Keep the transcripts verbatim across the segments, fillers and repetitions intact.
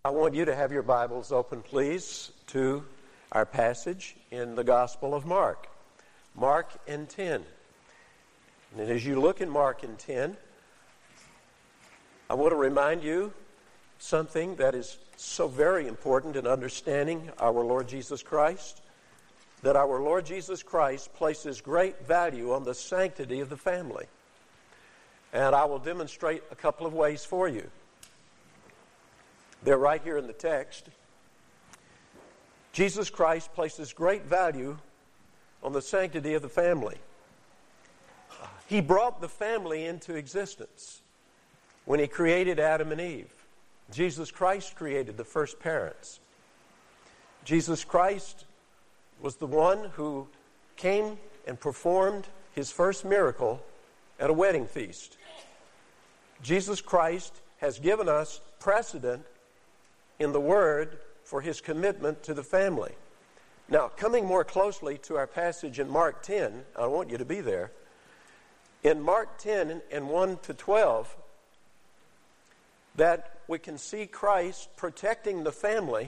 I want you to have your Bibles open, please, to our passage in the Gospel of Mark. Mark and ten. And as you look in Mark and ten, I want to remind you something that is so very important in understanding our Lord Jesus Christ, that our Lord Jesus Christ places great value on the sanctity of the family. And I will demonstrate a couple of ways for you. They're right here in the text. Jesus Christ places great value on the sanctity of the family. He brought the family into existence when He created Adam and Eve. Jesus Christ created the first parents. Jesus Christ was the one who came and performed His first miracle at a wedding feast. Jesus Christ has given us precedent in the Word for His commitment to the family. Now, coming more closely to our passage in Mark ten, I want you to be there. In Mark ten and one to twelve, that we can see Christ protecting the family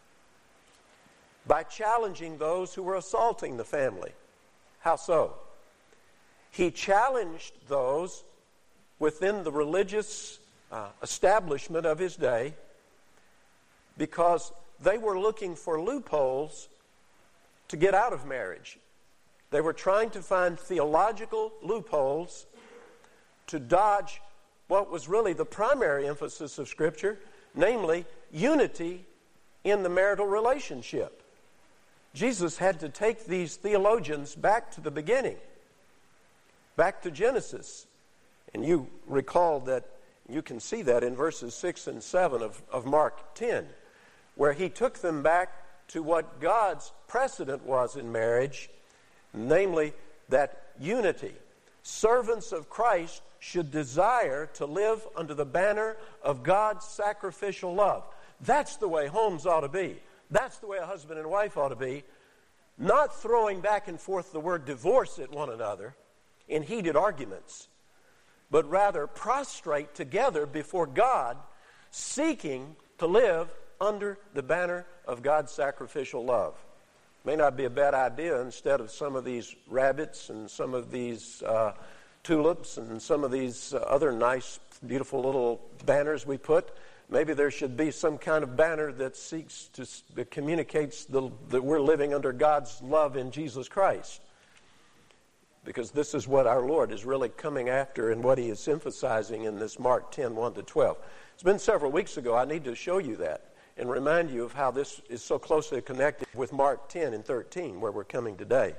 by challenging those who were assaulting the family. How so? He challenged those within the religious uh, establishment of His day because they were looking for loopholes to get out of marriage. They were trying to find theological loopholes to dodge what was really the primary emphasis of Scripture, namely unity in the marital relationship. Jesus had to take these theologians back to the beginning, back to Genesis. And you recall that, you can see that in verses six and seven of, of Mark ten, where He took them back to what God's precedent was in marriage, namely that unity. Servants of Christ should desire to live under the banner of God's sacrificial love. That's the way homes ought to be. That's the way a husband and wife ought to be. Not throwing back and forth the word divorce at one another in heated arguments, but rather prostrate together before God, seeking to live under the banner of God's sacrificial love. May not be a bad idea, instead of some of these rabbits and some of these uh, tulips and some of these uh, other nice, beautiful little banners we put, maybe there should be some kind of banner that seeks to, that communicates the, that we're living under God's love in Jesus Christ. Because this is what our Lord is really coming after and what He is emphasizing in this Mark ten, one to twelve. It's been several weeks ago. I need to show you that and remind you of how this is so closely connected with Mark ten and thirteen, where we're coming today.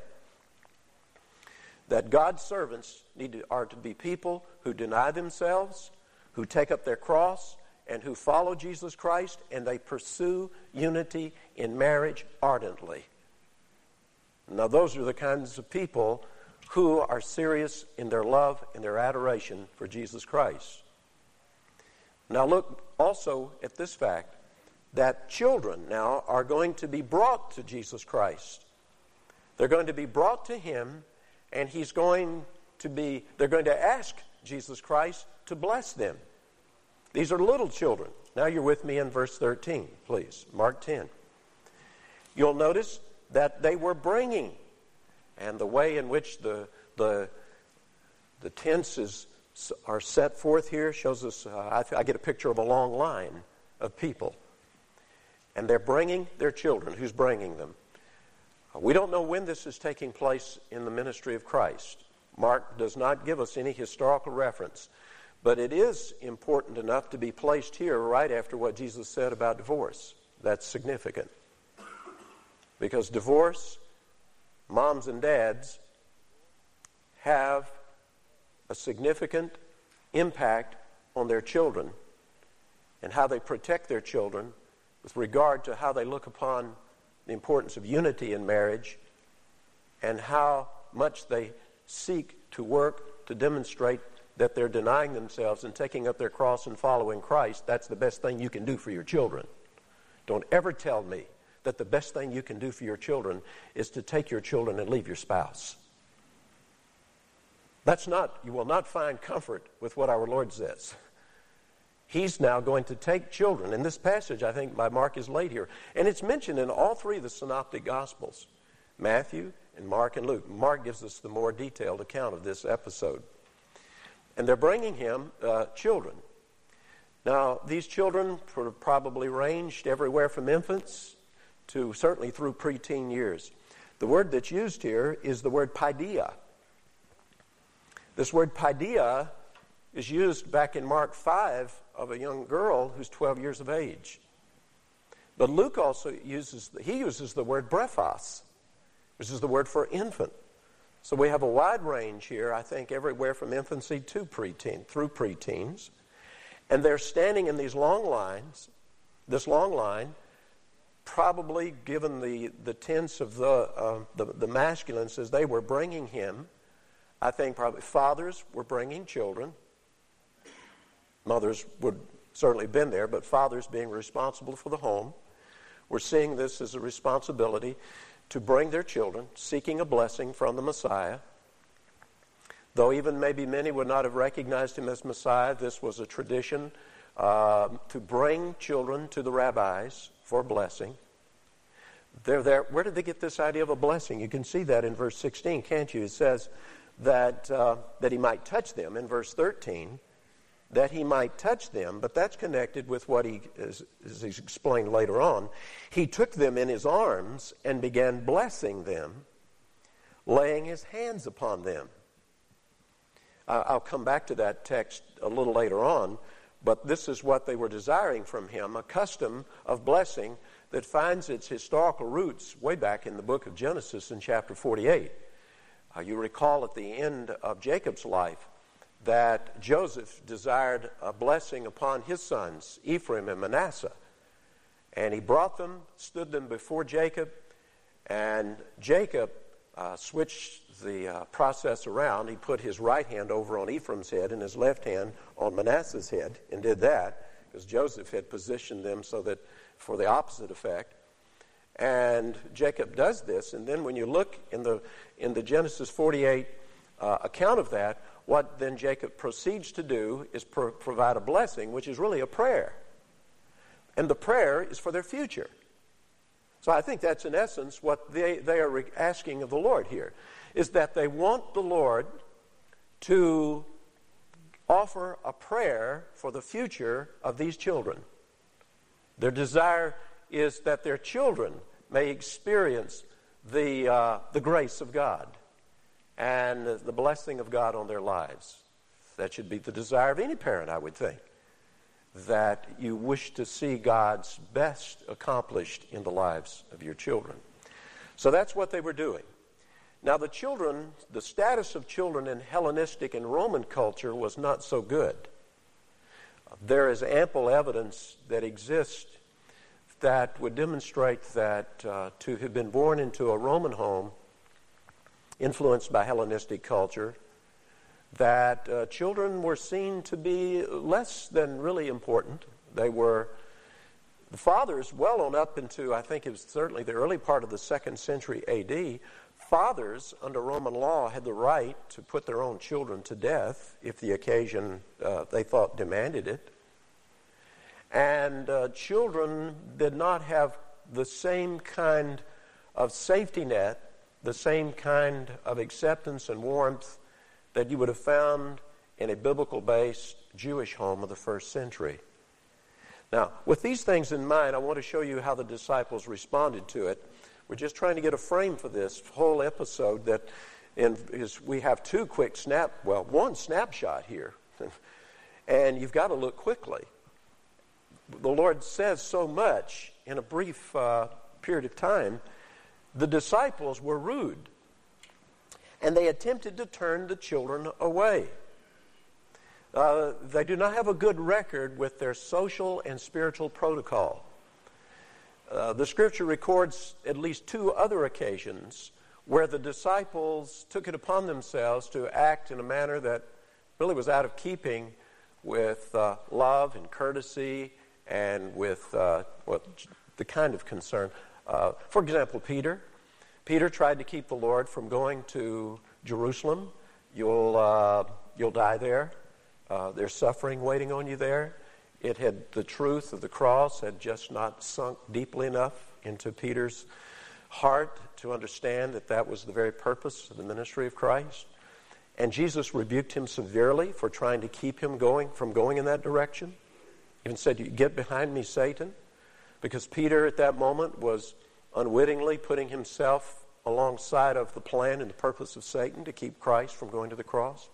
That God's servants need to, are to be people who deny themselves, who take up their cross, and who follow Jesus Christ, and they pursue unity in marriage ardently. Now, those are the kinds of people who are serious in their love and their adoration for Jesus Christ. Now, look also at this fact, that children now are going to be brought to Jesus Christ. They're going to be brought to Him, and He's going to be, they're going to ask Jesus Christ to bless them. These are little children. Now you're with me in verse thirteen, please. Mark ten. You'll notice that they were bringing, and the way in which the the the tenses are set forth here shows us, uh, I, I get a picture of a long line of people. And they're bringing their children. Who's bringing them? Uh, we don't know when this is taking place in the ministry of Christ. Mark does not give us any historical reference. But it is important enough to be placed here right after what Jesus said about divorce. That's significant. Because divorce, moms and dads, have a significant impact on their children and how they protect their children with regard to how they look upon the importance of unity in marriage and how much they seek to work to demonstrate that they're denying themselves and taking up their cross and following Christ. That's the best thing you can do for your children. Don't ever tell me that the best thing you can do for your children is to take your children and leave your spouse. That's not, you will not find comfort with what our Lord says. he's now going to take children. And this passage, I think, by Mark is laid here. And it's mentioned in all three of the synoptic Gospels, Matthew and Mark and Luke. Mark gives us the more detailed account of this episode. And they're bringing him uh, children. Now, these children probably ranged everywhere from infants to certainly through preteen years. The word that's used here is the word paideia. This word paideia is used back in Mark five of a young girl who's twelve years of age. But Luke also uses, he uses the word brephos, which is the word for infant. So we have a wide range here, I think, everywhere from infancy to preteen, through preteens. And they're standing in these long lines, this long line, probably given the, the tense of the, uh, the, the masculine, says they were bringing him. I think probably fathers were bringing children. Mothers would certainly have been there, but fathers being responsible for the home were seeing this as a responsibility to bring their children, seeking a blessing from the Messiah. Though even maybe many would not have recognized him as Messiah, this was a tradition uh, to bring children to the rabbis for blessing. They're there. Where did they get this idea of a blessing? You can see that in verse sixteen, can't you? It says that uh, that he might touch them. In verse thirteen, that he might touch them, but that's connected with what he, as, as he's explained later on, he took them in his arms and began blessing them, laying his hands upon them. Uh, I'll come back to that text a little later on, but this is what they were desiring from him, a custom of blessing that finds its historical roots way back in the book of Genesis in chapter forty-eight. Uh, you recall at the end of Jacob's life that Joseph desired a blessing upon his sons, Ephraim and Manasseh. And he brought them, stood them before Jacob, and Jacob uh, switched the uh, process around. He put his right hand over on Ephraim's head and his left hand on Manasseh's head, and did that because Joseph had positioned them so that for the opposite effect. And Jacob does this, and then when you look in the in the Genesis forty-eight uh, account of that, what then Jacob proceeds to do is pro- provide a blessing, which is really a prayer. And the prayer is for their future. So I think that's in essence what they, they are re- asking of the Lord here, is that they want the Lord to offer a prayer for the future of these children. Their desire is that their children may experience the, uh, the grace of God and the blessing of God on their lives. That should be the desire of any parent, I would think, that you wish to see God's best accomplished in the lives of your children. So that's what they were doing. Now the children, the status of children in Hellenistic and Roman culture was not so good. There is ample evidence that exists that would demonstrate that uh, to have been born into a Roman home influenced by Hellenistic culture, that uh, children were seen to be less than really important. They were, the fathers, well on up into, I think it was certainly the early part of the second century A D, fathers under Roman law had the right to put their own children to death if the occasion uh, they thought demanded it. And uh, children did not have the same kind of safety net, the same kind of acceptance and warmth that you would have found in a biblical-based Jewish home of the first century. Now, with these things in mind, I want to show you how the disciples responded to it. We're just trying to get a frame for this whole episode that in, is, we have two quick snap, well, one snapshot here, and you've got to look quickly. The Lord says so much in a brief uh, period of time. The disciples were rude, and they attempted to turn the children away. Uh, they do not have a good record with their social and spiritual protocol. Uh, the Scripture records at least two other occasions where the disciples took it upon themselves to act in a manner that really was out of keeping with uh, love and courtesy and with uh, what the kind of concern. Uh, for example, Peter. Peter tried to keep the Lord from going to Jerusalem. You'll uh, you'll die there. Uh, there's suffering waiting on you there. it had, the truth of the cross had just not sunk deeply enough into Peter's heart to understand that that was the very purpose of the ministry of Christ. And Jesus rebuked him severely for trying to keep him going from going in that direction. Even said, "You get behind me, Satan," because Peter at that moment was unwittingly putting himself alongside of the plan and the purpose of Satan to keep Christ from going to the cross.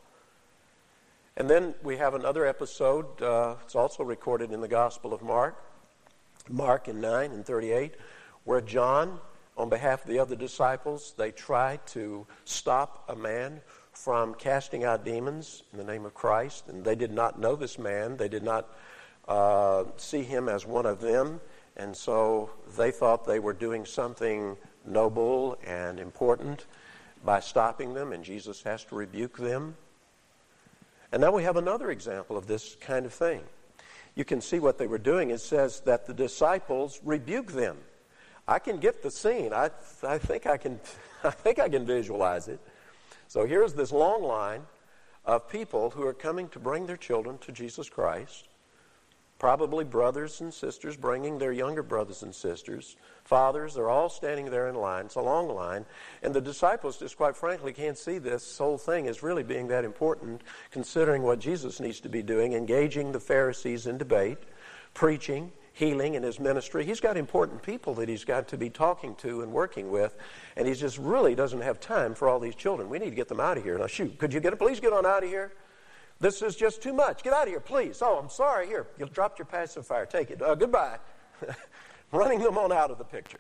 And then we have another episode. Uh, it's also recorded in the Gospel of Mark, Mark in nine and thirty-eight, where John, on behalf of the other disciples, they try to stop a man from casting out demons in the name of Christ. And they did not know this man. They did not uh, see him as one of them. And so they thought they were doing something noble and important by stopping them, and Jesus has to rebuke them. And now we have another example of this kind of thing. You can see what they were doing. It says that the disciples rebuke them. I can get the scene. I, I think I can I think I can visualize it. So here's this long line of people who are coming to bring their children to Jesus Christ. Probably brothers and sisters bringing their younger brothers and sisters. Fathers, they're all standing there in line. It's a long line. And the disciples, just quite frankly, can't see this whole thing as really being that important, considering what Jesus needs to be doing, engaging the Pharisees in debate, preaching, healing in his ministry. He's got important people that he's got to be talking to and working with, and he just really doesn't have time for all these children. We need to get them out of here. Now, shoot, could you get please get on out of here? This is just too much. Get out of here, please. Oh, I'm sorry. Here, you dropped your pacifier. Take it. Uh, goodbye. Running them on out of the picture.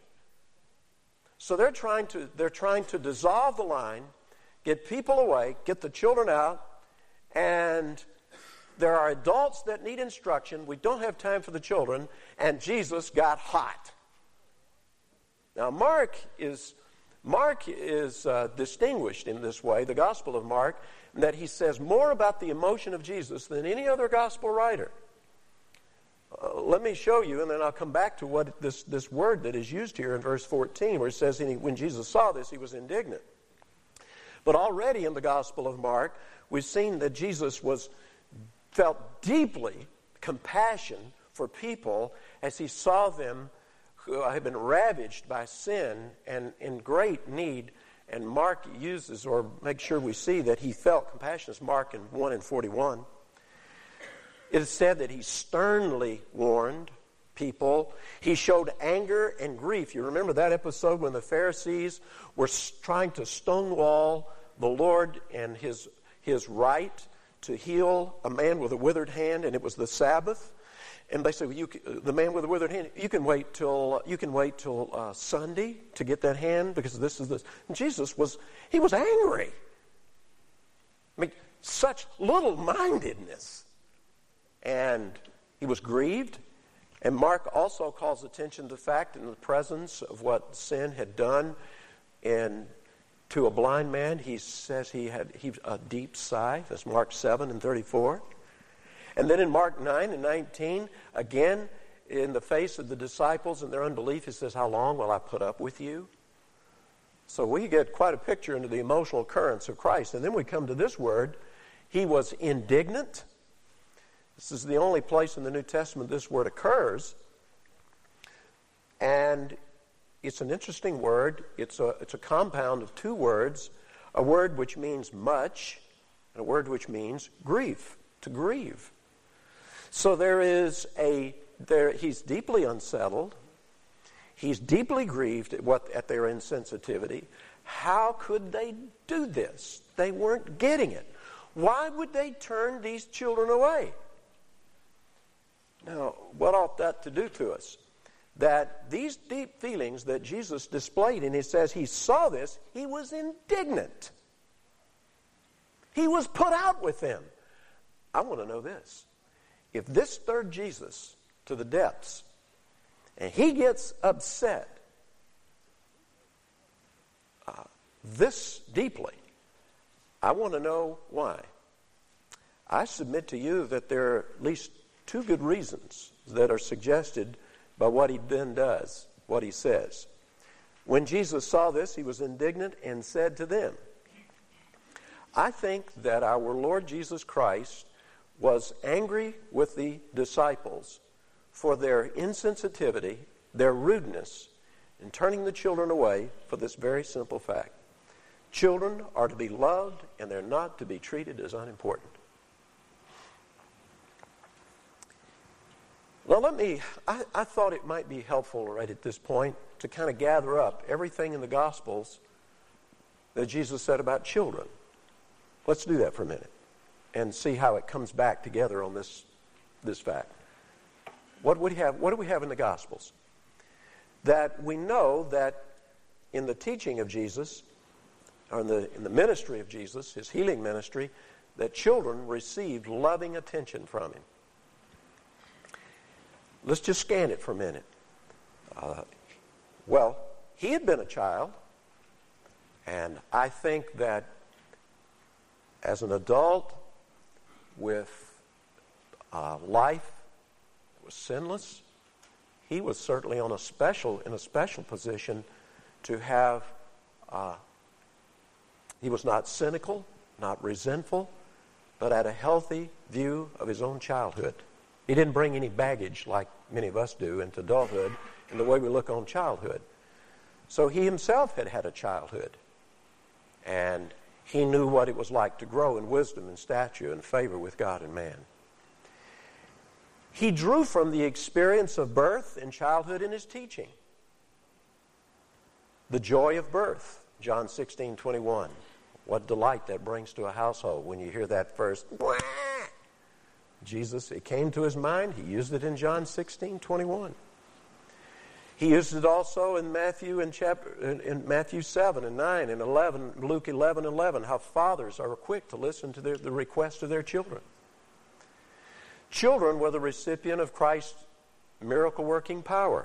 So they're trying to they're trying to dissolve the line, get people away, get the children out, and there are adults that need instruction. We don't have time for the children, and Jesus got hot. Now, Mark is Mark is uh, distinguished in this way, the Gospel of Mark, that he says more about the emotion of Jesus than any other gospel writer. Uh, let me show you, and then I'll come back to what this, this word that is used here in verse fourteen, where it says, and he, when Jesus saw this, he was indignant. But already in the Gospel of Mark, we've seen that Jesus was felt deeply compassion for people as he saw them who had been ravaged by sin and in great need. And Mark uses, or makes sure we see that he felt compassion. It's Mark in one and forty-one. It is said that he sternly warned people. He showed anger and grief. You remember that episode when the Pharisees were trying to stonewall the Lord and his, his right to heal a man with a withered hand, and it was the Sabbath. And they said, well, you, the man with the withered hand, you can wait till you can wait till uh, Sunday to get that hand because this is this. And Jesus was he was angry. I mean, such little-mindedness, and he was grieved. And Mark also calls attention to the fact in the presence of what sin had done, and to a blind man, he says he had he a deep sigh. That's Mark seven and thirty-four. And then in Mark nine and nineteen, again, in the face of the disciples and their unbelief, he says, how long will I put up with you? So we get quite a picture into the emotional currents of Christ. And then we come to this word, he was indignant. This is the only place in the New Testament this word occurs. And it's an interesting word. It's a, it's a compound of two words, a word which means much, and a word which means grief, to grieve. So there is a, there, he's deeply unsettled. He's deeply grieved at, what, at their insensitivity. How could they do this? They weren't getting it. Why would they turn these children away? Now, what ought that to do to us? That these deep feelings that Jesus displayed, and he says he saw this, he was indignant. He was put out with them. I want to know this. If this stirred Jesus to the depths, and he gets upset uh, this deeply, I want to know why. I submit to you that there are at least two good reasons that are suggested by what he then does, what he says. When Jesus saw this, he was indignant and said to them, I think that our Lord Jesus Christ was angry with the disciples for their insensitivity, their rudeness, in turning the children away for this very simple fact. Children are to be loved, and they're not to be treated as unimportant. Well, let me, I, I thought it might be helpful right at this point to kind of gather up everything in the Gospels that Jesus said about children. Let's do that for a minute and see how it comes back together on this, this fact. What would we have, what do we have in the Gospels? That we know that in the teaching of Jesus, or in the, in the ministry of Jesus, his healing ministry, that children received loving attention from him. Let's just scan it for a minute. Uh, well, he had been a child, and I think that as an adult with uh, life that was sinless, he was certainly on a special, in a special position to have, uh, he was not cynical, not resentful, but had a healthy view of his own childhood. He didn't bring any baggage like many of us do into adulthood in the way we look on childhood. So he himself had had a childhood, and he knew what it was like to grow in wisdom and stature and favor with God and man. He drew from the experience of birth and childhood in his teaching. The joy of birth, John sixteen twenty-one. What delight that brings to a household when you hear that first, Wah! Jesus, it came to his mind. He used it in John sixteen twenty-one. He used it also in Matthew in chapter in, in Matthew seven and nine and eleven, Luke eleven and eleven, how fathers are quick to listen to their, the request of their children. Children were the recipient of Christ's miracle-working power.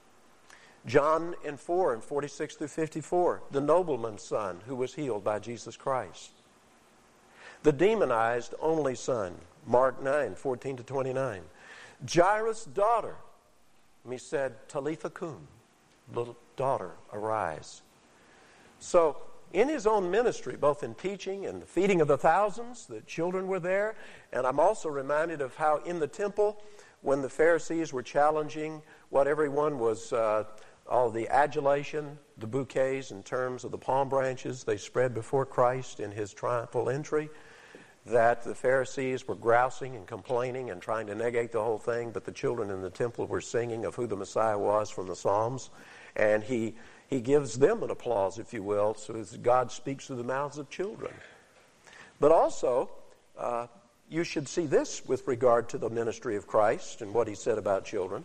John in four and forty-six through fifty-four, the nobleman's son who was healed by Jesus Christ. The demonized only son, Mark nine, fourteen to twenty-nine. Jairus' daughter, he said, Talitha cum, little daughter, arise. So, in his own ministry, both in teaching and the feeding of the thousands, the children were there. And I'm also reminded of how in the temple, when the Pharisees were challenging what everyone was, uh, all the adulation, the bouquets in terms of the palm branches they spread before Christ in his triumphal entry, that the Pharisees were grousing and complaining and trying to negate the whole thing, but the children in the temple were singing of who the Messiah was from the Psalms. And he he gives them an applause, if you will, so as God speaks through the mouths of children. But also, uh, you should see this with regard to the ministry of Christ and what he said about children.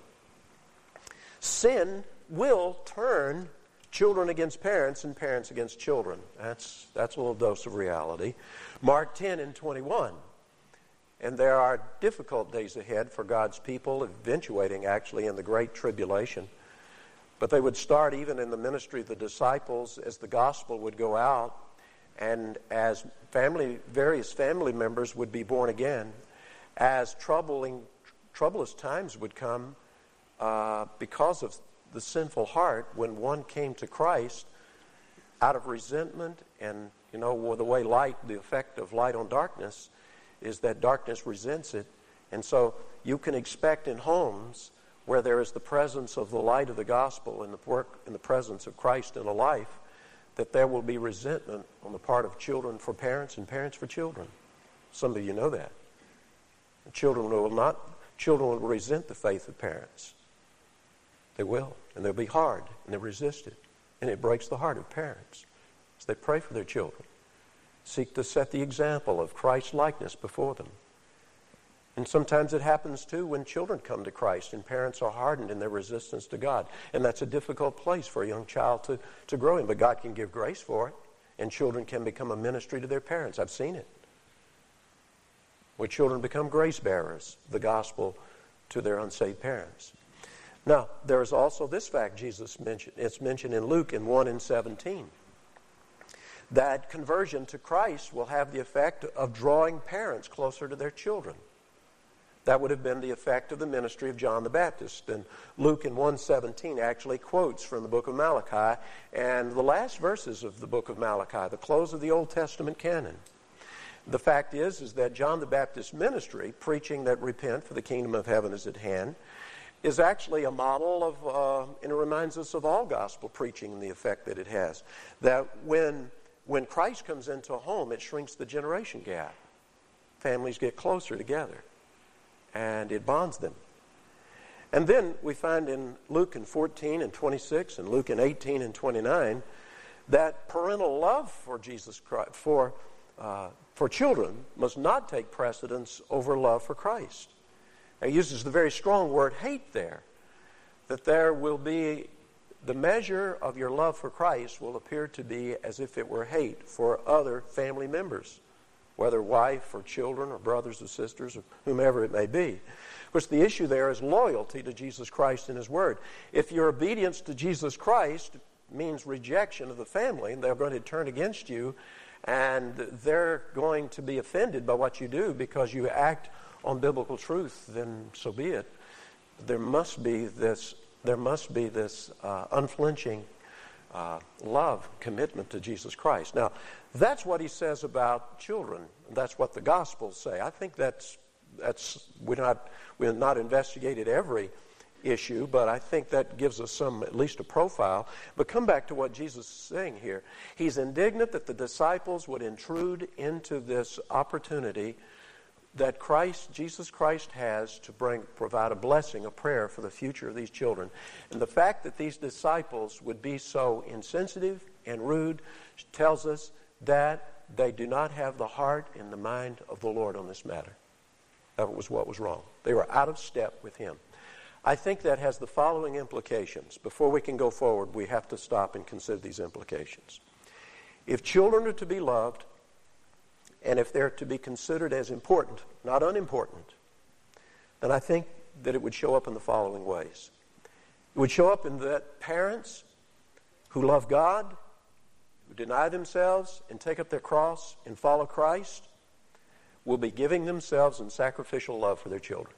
Sin will turn children against parents and parents against children. That's, that's a little dose of reality. Mark ten and twenty-one. And there are difficult days ahead for God's people, eventuating actually in the great tribulation. But they would start even in the ministry of the disciples as the gospel would go out and as family, various family members would be born again, as troubling, troublous times would come uh, because of the sinful heart when one came to Christ out of resentment. And, you know, the way light, the effect of light on darkness is that darkness resents it. And so you can expect in homes where there is the presence of the light of the gospel and the work and the presence of Christ in a life, that there will be resentment on the part of children for parents and parents for children. Some of you know that. Children will not, children will resent the faith of parents. They will, and they'll be hard, and they'll resist it. And it breaks the heart of parents as they pray for their children, seek to set the example of Christ's likeness before them. And sometimes it happens, too, when children come to Christ and parents are hardened in their resistance to God. And that's a difficult place for a young child to, to grow in. But God can give grace for it, and children can become a ministry to their parents. I've seen it. Where children become grace bearers, the gospel to their unsaved parents. Now, there is also this fact Jesus mentioned. It's mentioned in Luke in one and seventeen. That conversion to Christ will have the effect of drawing parents closer to their children. That would have been the effect of the ministry of John the Baptist. And Luke in one seventeen actually quotes from the book of Malachi and the last verses of the book of Malachi, the close of the Old Testament canon. The fact is, is that John the Baptist's ministry, preaching that repent for the kingdom of heaven is at hand, is actually a model of, uh, and it reminds us of all gospel preaching and the effect that it has. That when, when Christ comes into a home, it shrinks the generation gap. Families get closer together, and it bonds them. And then we find in Luke in fourteen and twenty-six and Luke in eighteen and twenty-nine that parental love for Jesus Christ, for uh, for children, must not take precedence over love for Christ. He uses the very strong word hate there, that there will be, the measure of your love for Christ will appear to be as if it were hate for other family members, whether wife or children or brothers or sisters or whomever it may be. Of course, the issue there is loyalty to Jesus Christ and His Word. If your obedience to Jesus Christ means rejection of the family, they're going to turn against you, and they're going to be offended by what you do because you act on biblical truth, then so be it. There must be this, there must be this uh, unflinching uh, love, commitment to Jesus Christ. Now, that's what he says about children. That's what the Gospels say. I think that's that's we're not we're not investigated every issue, but I think that gives us some, at least a profile. But come back to what Jesus is saying here. He's indignant that the disciples would intrude into this opportunity that Christ, Jesus Christ has to bring, provide a blessing, a prayer for the future of these children. And the fact that these disciples would be so insensitive and rude tells us that they do not have the heart and the mind of the Lord on this matter. That was what was wrong. They were out of step with Him. I think that has the following implications. Before we can go forward, we have to stop and consider these implications. If children are to be loved, and if they're to be considered as important, not unimportant, then I think that it would show up in the following ways. It would show up in that parents who love God, who deny themselves and take up their cross and follow Christ, will be giving themselves in sacrificial love for their children.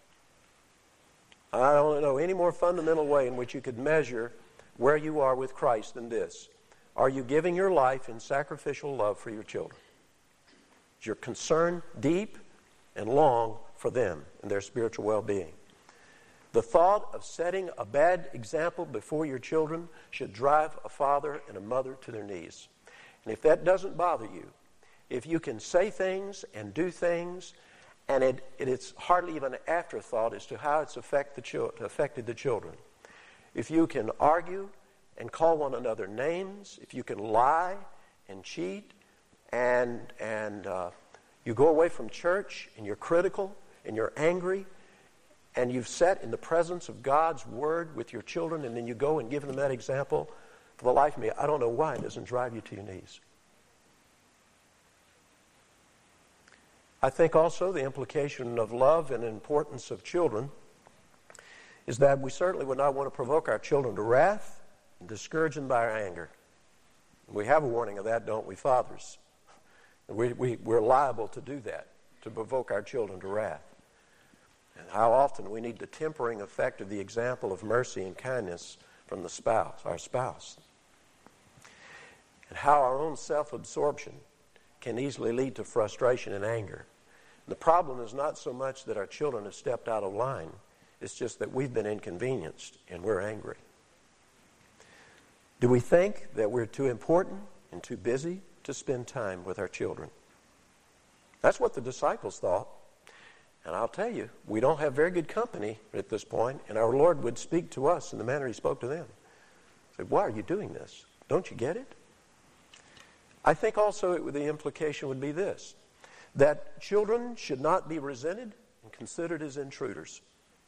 I don't know any more fundamental way in which you could measure where you are with Christ than this. Are you giving your life in sacrificial love for your children? Is your concern deep and long for them and their spiritual well-being? The thought of setting a bad example before your children should drive a father and a mother to their knees. And if that doesn't bother you, if you can say things and do things, and it, it, it's hardly even an afterthought as to how it's affect the chil- affected the children. If you can argue and call one another names, if you can lie and cheat, and and uh, you go away from church and you're critical and you're angry, and you've sat in the presence of God's Word with your children, and then you go and give them that example, for the life of me, I don't know why it doesn't drive you to your knees. I think also the implication of love and importance of children is that we certainly would not want to provoke our children to wrath and discourage them by our anger. We have a warning of that, don't we, fathers? We, we, we're liable to do that, to provoke our children to wrath. And how often we need the tempering effect of the example of mercy and kindness from the spouse, our spouse. And how our own self-absorption can easily lead to frustration and anger. The problem is not so much that our children have stepped out of line. It's just that we've been inconvenienced and we're angry. Do we think that we're too important and too busy to spend time with our children? That's what the disciples thought. And I'll tell you, we don't have very good company at this point, and our Lord would speak to us in the manner He spoke to them. He said, why are you doing this? Don't you get it? I think also it, the implication would be this, that children should not be resented and considered as intruders.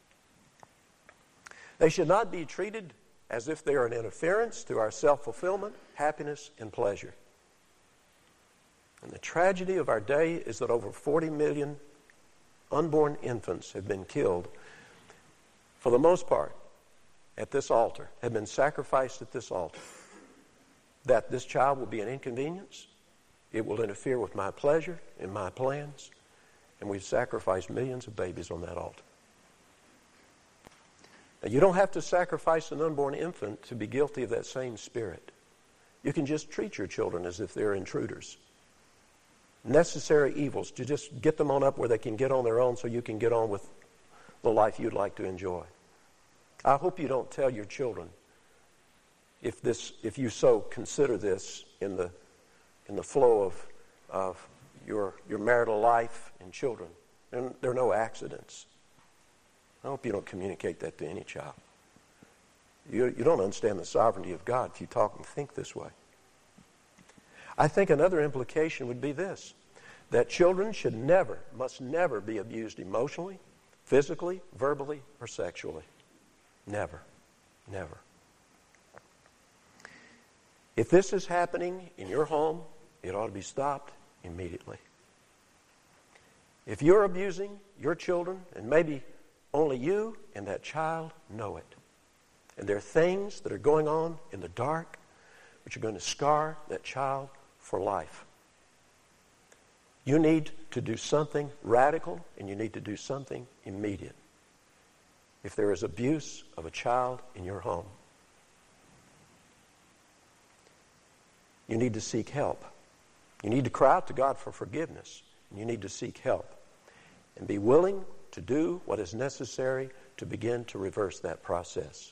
They should not be treated as if they are an interference to our self-fulfillment, happiness, and pleasure. And the tragedy of our day is that over forty million unborn infants have been killed, for the most part, at this altar, have been sacrificed at this altar. That this child will be an inconvenience, it will interfere with my pleasure and my plans, and we've sacrificed millions of babies on that altar. Now, you don't have to sacrifice an unborn infant to be guilty of that same spirit. You can just treat your children as if they're intruders. necessary evils, to just get them on up where they can get on their own so you can get on with the life you'd like to enjoy. I hope you don't tell your children, if this, if you so consider this in the in the flow of of your your marital life and children, and there are no accidents. I hope you don't communicate that to any child. You you don't understand the sovereignty of God if you talk and think this way. I think another implication would be this, that children should never, must never be abused emotionally, physically, verbally, or sexually. Never. Never. If this is happening in your home, it ought to be stopped immediately. If you're abusing your children, and maybe only you and that child know it, and there are things that are going on in the dark which are going to scar that child for life, you need to do something radical, and you need to do something immediate. If there is abuse of a child in your home, you need to seek help. You need to cry out to God for forgiveness. And you need to seek help. And be willing to do what is necessary to begin to reverse that process.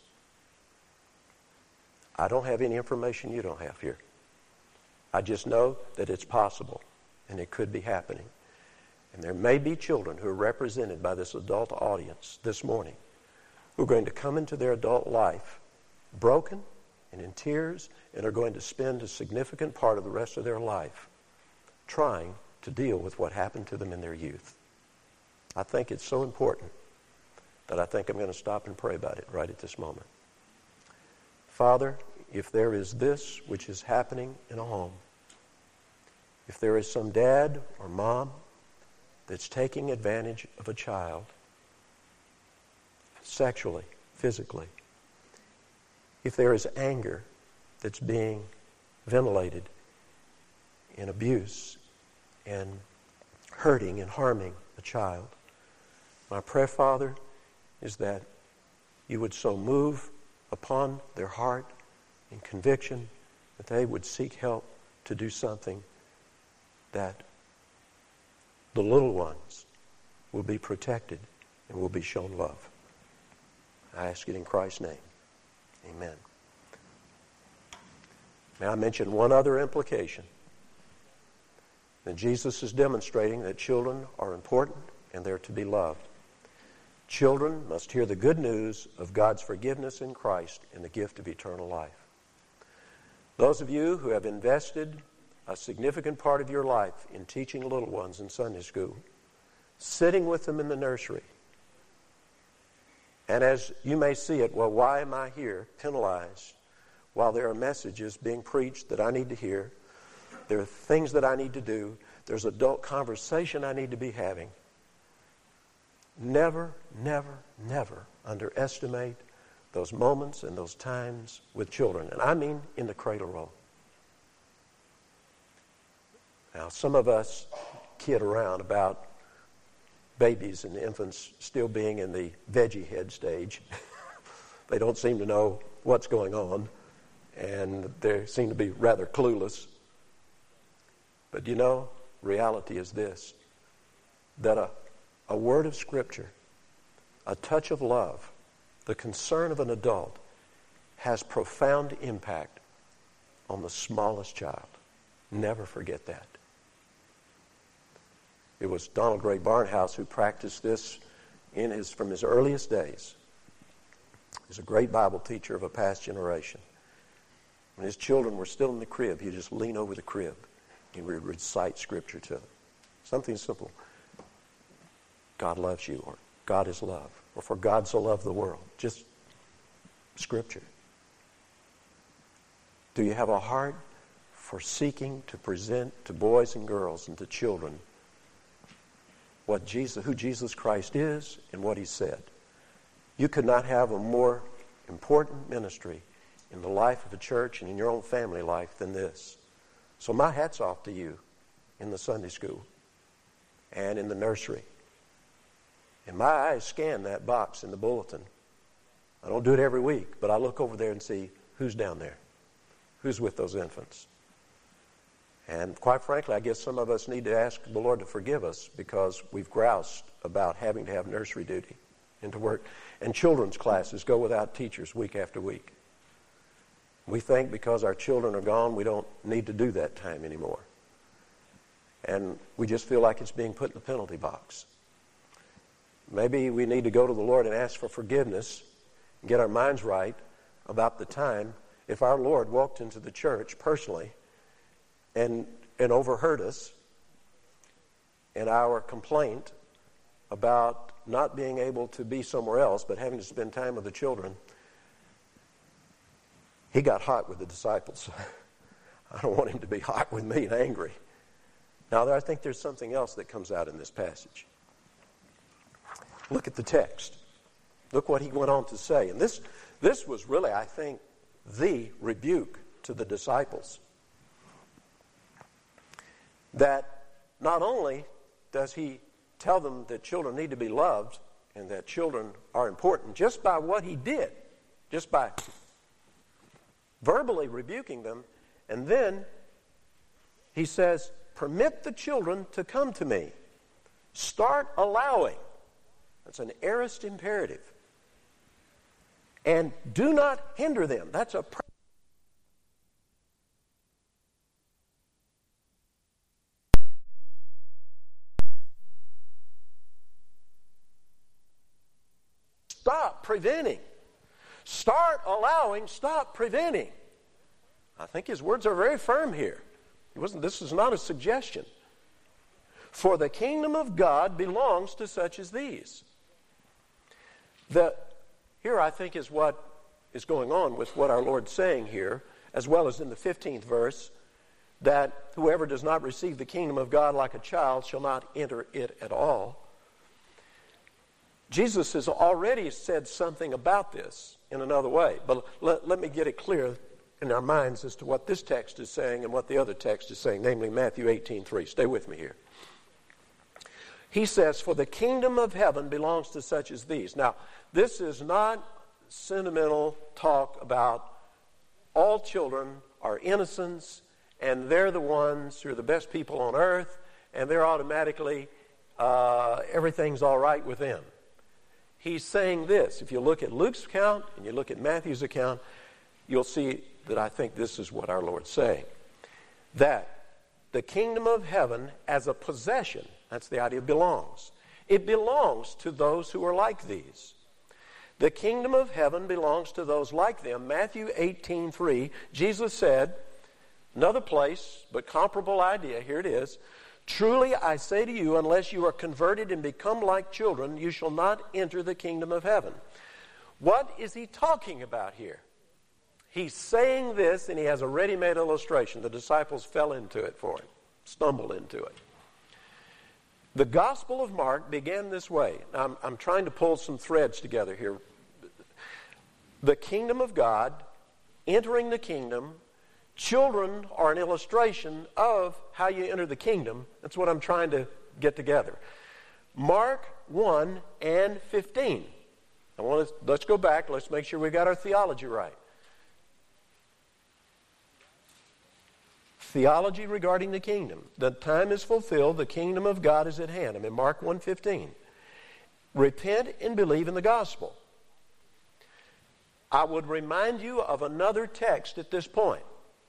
I don't have any information you don't have here. I just know that it's possible, and it could be happening. And there may be children who are represented by this adult audience this morning who are going to come into their adult life broken and in tears, and are going to spend a significant part of the rest of their life trying to deal with what happened to them in their youth. I think it's so important that I think I'm going to stop and pray about it right at this moment. Father, if there is this which is happening in a home, if there is some dad or mom that's taking advantage of a child sexually, physically, if there is anger that's being ventilated in abuse and hurting and harming a child, my prayer, Father, is that you would so move upon their heart and conviction that they would seek help to do something, that the little ones will be protected and will be shown love. I ask it in Christ's name. Amen. May I mention one other implication? That Jesus is demonstrating that children are important and they're to be loved. Children must hear the good news of God's forgiveness in Christ and the gift of eternal life. Those of you who have invested a significant part of your life in teaching little ones in Sunday school, sitting with them in the nursery, and as you may see it, well, why am I here penalized while there are messages being preached that I need to hear? There are things that I need to do. There's adult conversation I need to be having. Never, never, never underestimate those moments and those times with children. And I mean in the cradle roll. Now, some of us kid around about babies and infants still being in the veggie head stage. They don't seem to know what's going on, and they seem to be rather clueless. But you know, reality is this, that a, a word of Scripture, a touch of love, the concern of an adult has profound impact on the smallest child. Never forget that. It was Donald Gray Barnhouse who practiced this in his, from his earliest days. He's a great Bible teacher of a past generation. When his children were still in the crib, he'd just lean over the crib and would recite Scripture to them. Something simple. God loves you, or God is love, or for God so loved the world. Just Scripture. Do you have a heart for seeking to present to boys and girls and to children what Jesus, who Jesus Christ is and what He said? You could not have a more important ministry in the life of a church and in your own family life than this. So my hat's off to you in the Sunday school and in the nursery. And my eyes scan that box in the bulletin. I don't do it every week, but I look over there and see who's down there, who's with those infants. And quite frankly, I guess some of us need to ask the Lord to forgive us because we've groused about having to have nursery duty and to work. And children's classes go without teachers week after week. We think because our children are gone, we don't need to do that time anymore. And we just feel like it's being put in the penalty box. Maybe we need to go to the Lord and ask for forgiveness and get our minds right about the time if our Lord walked into the church personally and, and overheard us and our complaint about not being able to be somewhere else but having to spend time with the children. He got hot with the disciples. I don't want him to be hot with me and angry. Now, I think there's something else that comes out in this passage. Look at the text. Look what he went on to say. And this, this was really, I think, the rebuke to the disciples. That not only does he tell them that children need to be loved and that children are important just by what he did, just by verbally rebuking them, and then he says, permit the children to come to me. Start allowing. That's an aorist imperative. And do not hinder them. That's a pr- Stop preventing. Start allowing, stop preventing. I think his words are very firm here. It wasn't, this is not a suggestion. For the kingdom of God belongs to such as these. The, here I think is what is going on with what our Lord's saying here, as well as in the fifteenth verse, that whoever does not receive the kingdom of God like a child shall not enter it at all. Jesus has already said something about this in another way, but let, let me get it clear in our minds as to what this text is saying and what the other text is saying, namely Matthew eighteen three. Stay with me here. He says, for the kingdom of heaven belongs to such as these. Now, this is not sentimental talk about all children are innocents and they're the ones who are the best people on earth and they're automatically, uh, everything's all right with them. He's saying this. If you look at Luke's account and you look at Matthew's account, you'll see that I think this is what our Lord's saying. That the kingdom of heaven as a possession, that's the idea, belongs. It belongs to those who are like these. The kingdom of heaven belongs to those like them. Matthew eighteen three, Jesus said, another place, but comparable idea, here it is, truly I say to you, unless you are converted and become like children, you shall not enter the kingdom of heaven. What is he talking about here? He's saying this, and he has a ready-made illustration. The disciples fell into it for him, stumbled into it. The Gospel of Mark began this way. Now, I'm, I'm trying to pull some threads together here. The kingdom of God, entering the kingdom, children are an illustration of how you enter the kingdom. That's what I'm trying to get together. Mark one and fifteen. I want to, let's go back. Let's make sure we got our theology right. Theology regarding the kingdom. The time is fulfilled. The kingdom of God is at hand. I'm in Mark one fifteen. Repent and believe in the gospel. I would remind you of another text at this point.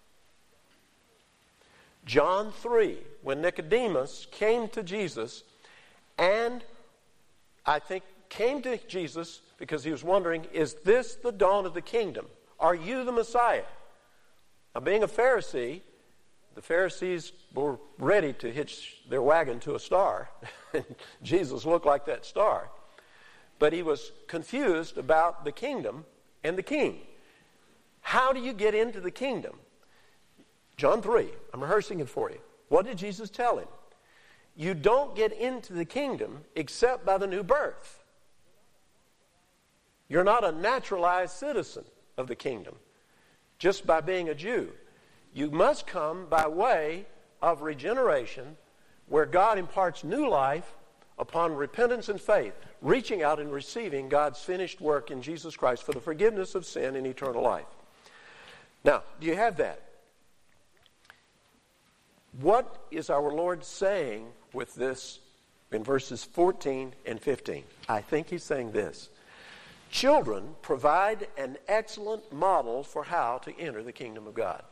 John three, when Nicodemus came to Jesus and I think came to Jesus because he was wondering, is this the dawn of the kingdom? Are you the Messiah? Now, being a Pharisee, the Pharisees were ready to hitch their wagon to a star. Jesus looked like that star. But he was confused about the kingdom and the king. How do you get into the kingdom? John three, I'm rehearsing it for you. What did Jesus tell him? You don't get into the kingdom except by the new birth. You're not a naturalized citizen of the kingdom just by being a Jew. You must come by way of regeneration where God imparts new life upon repentance and faith, reaching out and receiving God's finished work in Jesus Christ for the forgiveness of sin and eternal life. Now, do you have that? What is our Lord saying with this in verses fourteen and fifteen? I think he's saying this. Children provide an excellent model for how to enter the kingdom of God.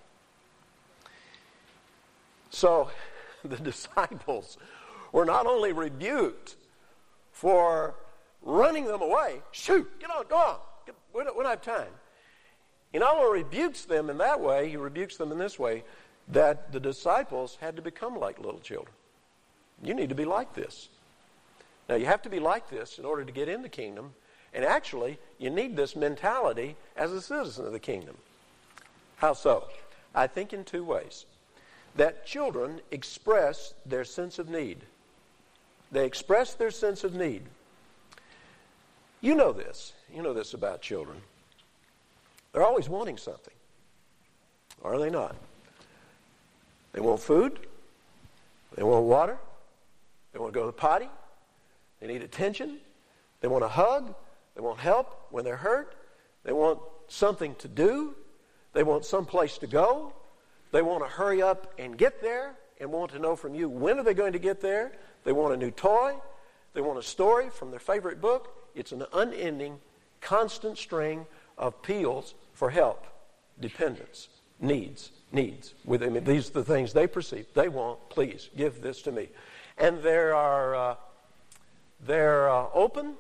So the disciples were not only rebuked for running them away. Shoot, get on, go on. We don't, we don't have time. He not only rebukes them in that way, he rebukes them in this way, that the disciples had to become like little children. You need to be like this. Now, you have to be like this in order to get in the kingdom. And actually, you need this mentality as a citizen of the kingdom. How so? I think in two ways. That children express their sense of need. They express their sense of need. You know this. You know this about children. They're always wanting something. Are they not? They want food. They want water. They want to go to the potty. They need attention. They want a hug. They want help when they're hurt. They want something to do. They want some place to go. They want to hurry up and get there and want to know from you, when are they going to get there? They want a new toy. They want a story from their favorite book. It's an unending, constant string of appeals for help, dependence, needs, needs. With, I mean, these are the things they perceive. They want, please, give this to me. And they are uh, they're uh, open,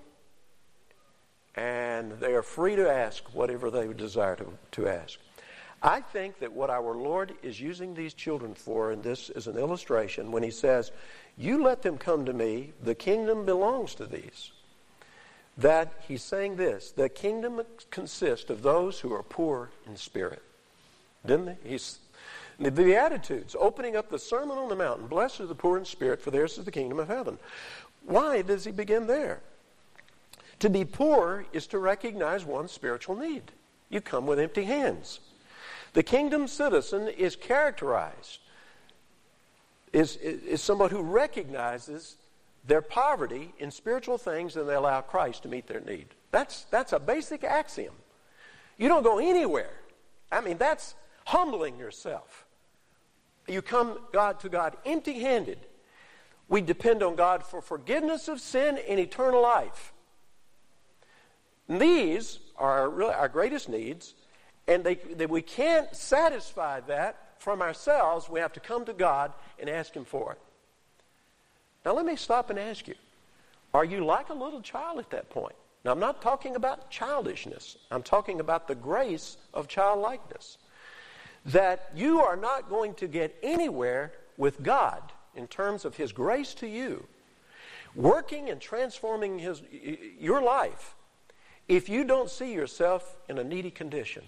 and they are free to ask whatever they desire to, to ask. I think that what our Lord is using these children for, and this is an illustration, when he says, you let them come to me, the kingdom belongs to these. That he's saying this, the kingdom consists of those who are poor in spirit. Didn't he? He's, the Beatitudes, opening up the Sermon on the Mountain, blessed are the poor in spirit, for theirs is the kingdom of heaven. Why does he begin there? To be poor is to recognize one's spiritual need. You come with empty hands. The kingdom citizen is characterized, is, is, is someone who recognizes their poverty in spiritual things, and they allow Christ to meet their need. That's, that's a basic axiom. You don't go anywhere. I mean, that's humbling yourself. You come God to God empty-handed. We depend on God for forgiveness of sin and eternal life. And these are really our greatest needs, and they, they, we can't satisfy that from ourselves. We have to come to God and ask Him for it. Now let me stop and ask you, are you like a little child at that point? Now I'm not talking about childishness. I'm talking about the grace of childlikeness. That you are not going to get anywhere with God in terms of His grace to you, working and transforming his, your life, if you don't see yourself in a needy condition.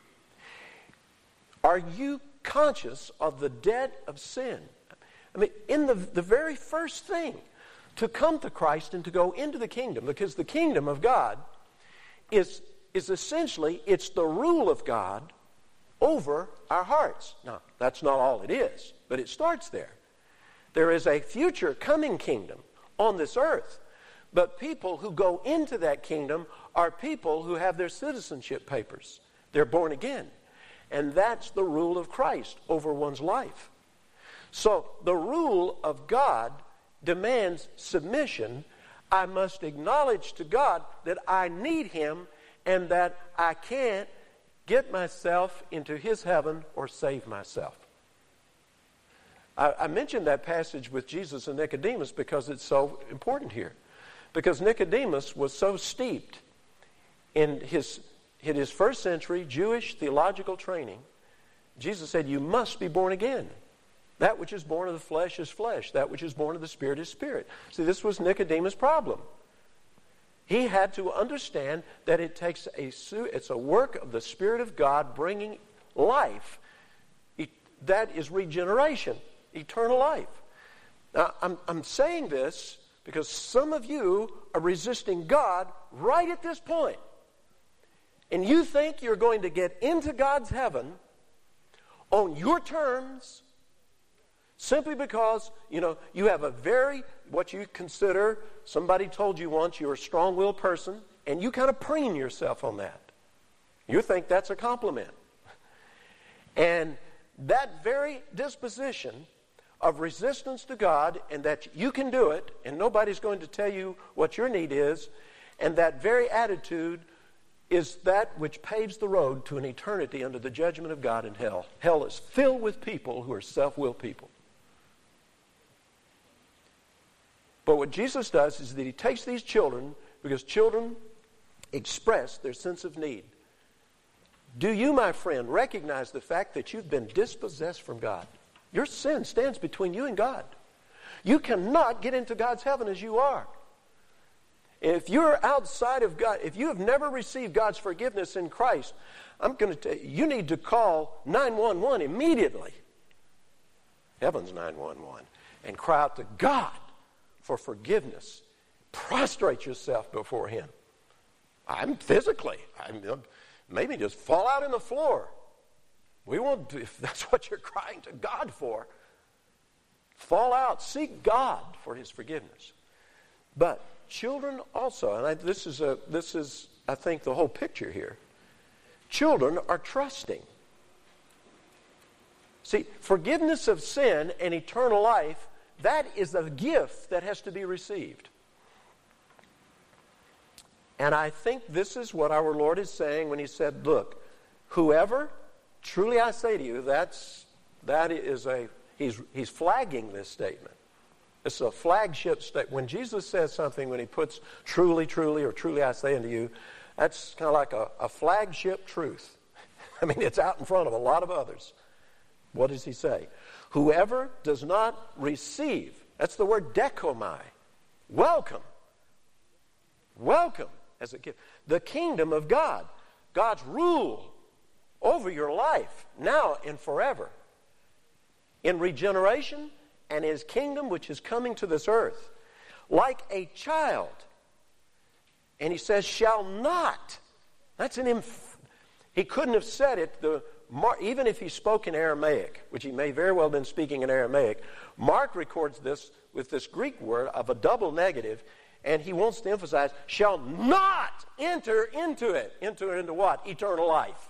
Are you conscious of the debt of sin? I mean, in the, the very first thing, to come to Christ and to go into the kingdom, because the kingdom of God is, is essentially, it's the rule of God over our hearts. Now, that's not all it is, but it starts there. There is a future coming kingdom on this earth, but people who go into that kingdom are people who have their citizenship papers. They're born again. And that's the rule of Christ over one's life. So the rule of God demands submission. I must acknowledge to God that I need Him and that I can't get myself into His heaven or save myself. I, I mentioned that passage with Jesus and Nicodemus because it's so important here. Because Nicodemus was so steeped in his, in his first century Jewish theological training. Jesus said, you must be born again. That which is born of the flesh is flesh. That which is born of the Spirit is spirit. See, this was Nicodemus' problem. He had to understand that it takes a, it's a work of the Spirit of God bringing life. That is regeneration, eternal life. Now, I'm, I'm saying this because some of you are resisting God right at this point. And you think you're going to get into God's heaven on your terms simply because, you know, you have a very, what you consider, somebody told you once you're a strong-willed person, and you kind of preen yourself on that. You think that's a compliment. And that very disposition of resistance to God, and that you can do it, and nobody's going to tell you what your need is, and that very attitude is that which paves the road to an eternity under the judgment of God in hell. Hell is filled with people who are self-willed people. But what Jesus does is that he takes these children, because children express their sense of need. Do you, my friend, recognize the fact that you've been dispossessed from God? Your sin stands between you and God. You cannot get into God's heaven as you are. If you're outside of God, if you have never received God's forgiveness in Christ, I'm going to tell you, you need to call nine one one immediately. Heaven's nine one one. And cry out to God for forgiveness. Prostrate yourself before Him. I'm physically, I'm, maybe just fall out on the floor. We won't, if that's what you're crying to God for, fall out, seek God for His forgiveness. But children also, and I, this is a, this is, I think, the whole picture here. Children are trusting. See, forgiveness of sin and eternal life, that is a gift that has to be received. And I think this is what our Lord is saying when He said, look, whoever, truly I say to you, that's, that is a, he's, he's flagging this statement. It's a flagship statement. When Jesus says something, when He puts truly, truly, or truly I say unto you, that's kind of like a, a flagship truth. I mean, it's out in front of a lot of others. What does He say? Whoever does not receive, that's the word dekomai, welcome, welcome as a gift, the kingdom of God, God's rule over your life, now and forever, in regeneration and His kingdom which is coming to this earth, like a child. And He says, shall not. That's an inf- He couldn't have said it, the Mark, even if He spoke in Aramaic, which He may very well have been speaking in Aramaic. Mark records this with this Greek word of a double negative, and he wants to emphasize, shall not enter into it. Enter into what? Eternal life.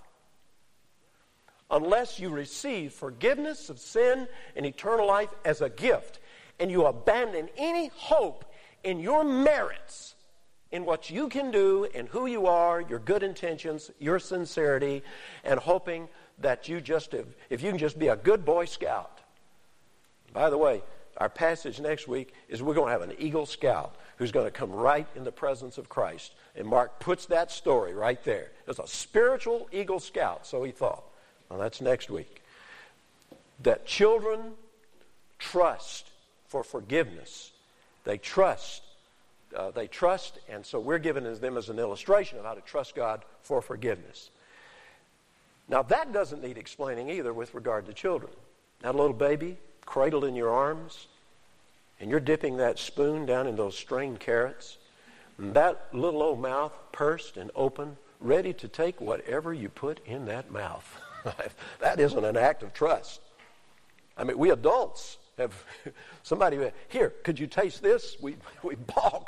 Unless you receive forgiveness of sin and eternal life as a gift, and you abandon any hope in your merits, in what you can do and who you are, your good intentions, your sincerity, and hoping that you just, have, if you can just be a good Boy Scout. By the way, our passage next week is we're going to have an Eagle Scout who's going to come right in the presence of Christ. And Mark puts that story right there. It's a spiritual Eagle Scout, so he thought. Well, that's next week. That children trust for forgiveness. They trust. Uh, they trust, and so we're giving them as an illustration of how to trust God for forgiveness. Now, that doesn't need explaining either with regard to children. That little baby cradled in your arms, and you're dipping that spoon down in those strained carrots, and that little old mouth pursed and open, ready to take whatever you put in that mouth. That isn't an act of trust. I mean, we adults have somebody, here, could you taste this? We, we balk.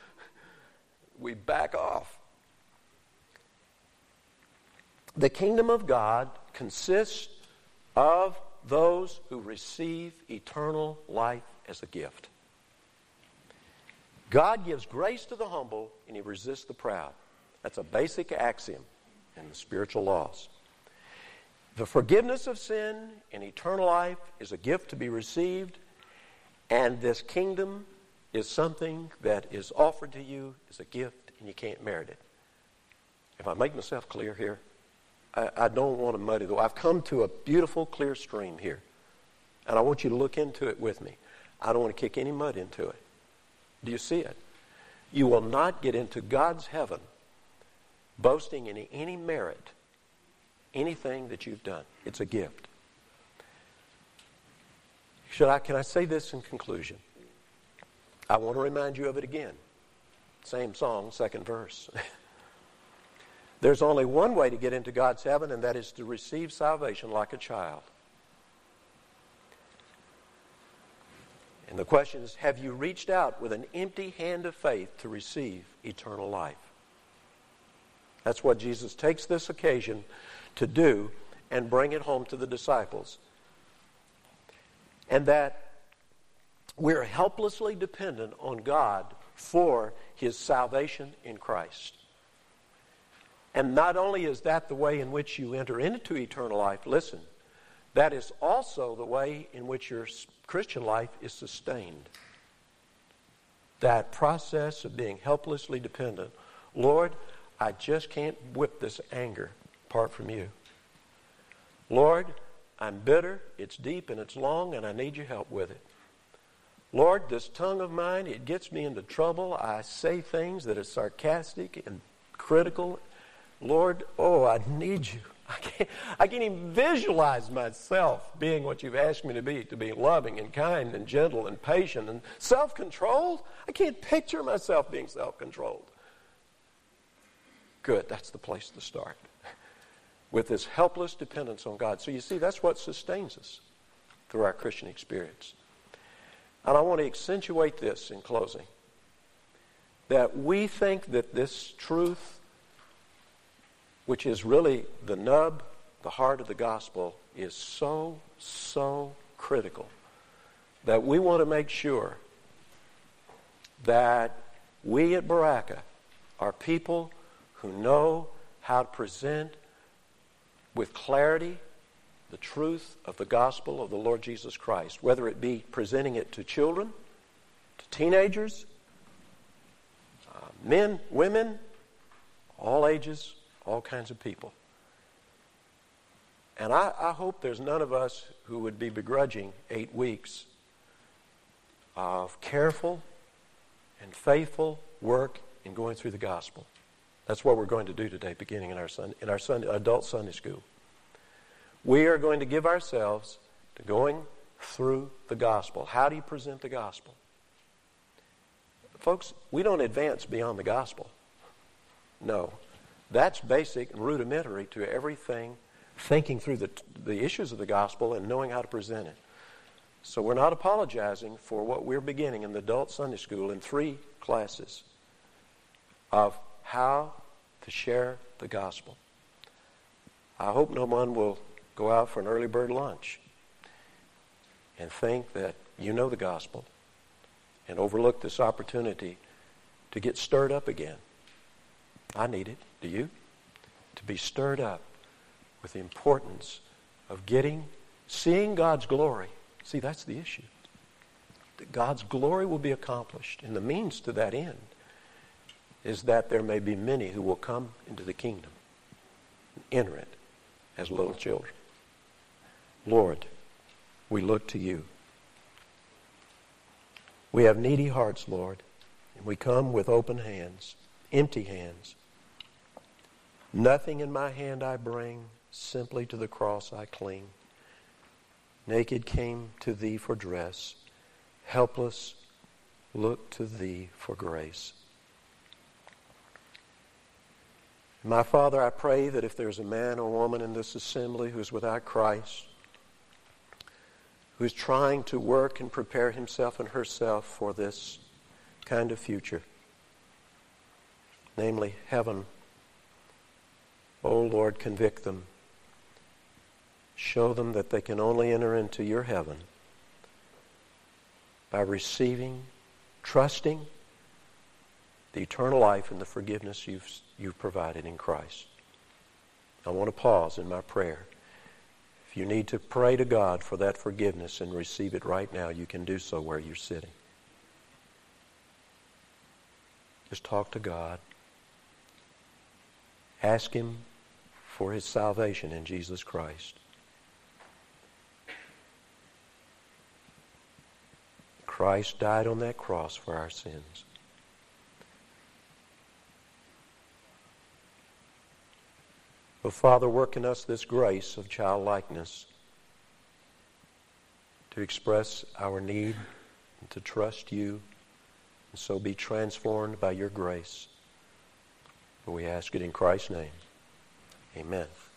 We back off. The kingdom of God consists of those who receive eternal life as a gift. God gives grace to the humble, and He resists the proud. That's a basic axiom in the spiritual laws. The forgiveness of sin and eternal life is a gift to be received, and this kingdom is something that is offered to you as a gift, and you can't merit it. If I make myself clear here, I, I don't want to muddy the way. I've come to a beautiful, clear stream here, and I want you to look into it with me. I don't want to kick any mud into it. Do you see it? You will not get into God's heaven boasting in any merit, anything that you've done. It's a gift. Should I, can I say this in conclusion? I want to remind you of it again. Same song, second verse. There's only one way to get into God's heaven, and that is to receive salvation like a child. And the question is, have you reached out with an empty hand of faith to receive eternal life? That's what Jesus takes this occasion to do and bring it home to the disciples. And that We're helplessly dependent on God for His salvation in Christ. And not only is that the way in which you enter into eternal life, listen, that is also the way in which your Christian life is sustained. That process of being helplessly dependent. Lord, I just can't whip this anger apart from you. Lord, I'm bitter, it's deep and it's long, and I need your help with it. Lord, this tongue of mine, it gets me into trouble. I say things that are sarcastic and critical. Lord, oh, I need you. I can't, I can't even visualize myself being what you've asked me to be, to be loving and kind and gentle and patient and self-controlled. I can't picture myself being self-controlled. Good, that's the place to start. With this helpless dependence on God. So you see, that's what sustains us through our Christian experience. And I want to accentuate this in closing. That we think that this truth, which is really the nub, the heart of the gospel, is so, so critical that we want to make sure that we at Baraka are people who know how to present with clarity the truth of the gospel of the Lord Jesus Christ, whether it be presenting it to children, to teenagers, uh, men, women, all ages, all kinds of people. And I, I hope there's none of us who would be begrudging eight weeks of careful and faithful work in going through the gospel. That's what we're going to do today, beginning in our Sunday, in our Sunday, adult Sunday school. We are going to give ourselves to going through the gospel. How do you present the gospel? Folks, we don't advance beyond the gospel. No. That's basic and rudimentary to everything, thinking through the, the issues of the gospel and knowing how to present it. So we're not apologizing for what we're beginning in the adult Sunday school in three classes of how to share the gospel. I hope no one will go out for an early bird lunch and think that you know the gospel and overlook this opportunity to get stirred up again. I need it. Do you? To be stirred up with the importance of getting, seeing God's glory. See, that's the issue. That God's glory will be accomplished, and the means to that end is that there may be many who will come into the kingdom and enter it as little children. Lord, we look to you. We have needy hearts, Lord, and we come with open hands, empty hands. Nothing in my hand I bring, simply to the cross I cling. Naked came to thee for dress, helpless look to thee for grace. My Father, I pray that if there's a man or woman in this assembly who's without Christ, who's trying to work and prepare himself and herself for this kind of future, namely heaven, oh Lord, convict them. Show them that they can only enter into your heaven by receiving, trusting the eternal life and the forgiveness you've, you've provided in Christ. I want to pause in my prayer. If you need to pray to God for that forgiveness and receive it right now, you can do so where you're sitting. Just talk to God. Ask Him for His salvation in Jesus Christ. Christ died on that cross for our sins. Oh, Father, work in us this grace of childlikeness to express our need and to trust you and so be transformed by your grace. For we ask it in Christ's name. Amen.